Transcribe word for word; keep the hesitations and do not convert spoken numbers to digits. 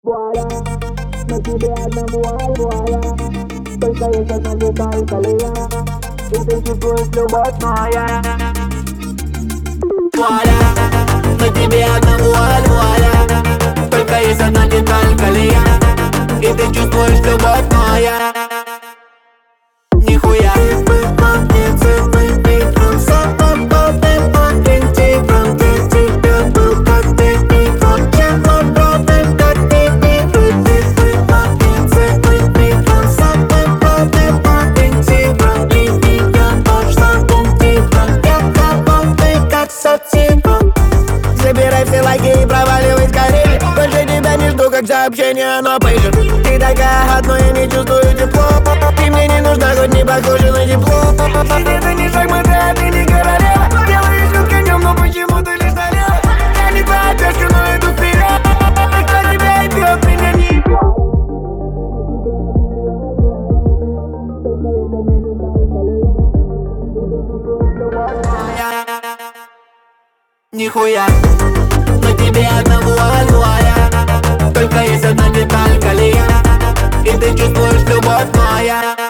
Вуаля, на тебе одна вуаль, вуаля. Только есть одна деталь, колея, и ты чувствуешь любовь моя. Вуаля, на тебе одна вуаль, вуаля. Только есть одна деталь, колея, и ты чувствуешь любовь моя. Нихуя. Забирай все лайки и проваливай скорее. Больше тебя не жду, как сообщение на пейджер. Ты такая hot, но я не чувствую тепло. Ты мне не нужна, хоть не похожа на тепло. Это не шахматы, ты не королева. Делаешь вид конем, но почему ты лишь налево? Я не твоя пешка, но иду вперед. Кто тебя и бьет, меня не бьет. Нихуя, на тебе одна вуаль, вуаля. Только есть одна деталь, колея, и ты чувствуешь любовь моя.